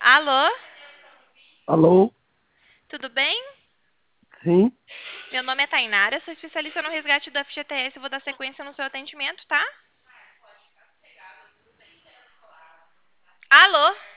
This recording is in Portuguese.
Alô, Alô? tudo bem? Sim? Meu nome é Tainara, sou especialista no resgate do FGTS e vou dar sequência no seu atendimento, tá? Alô?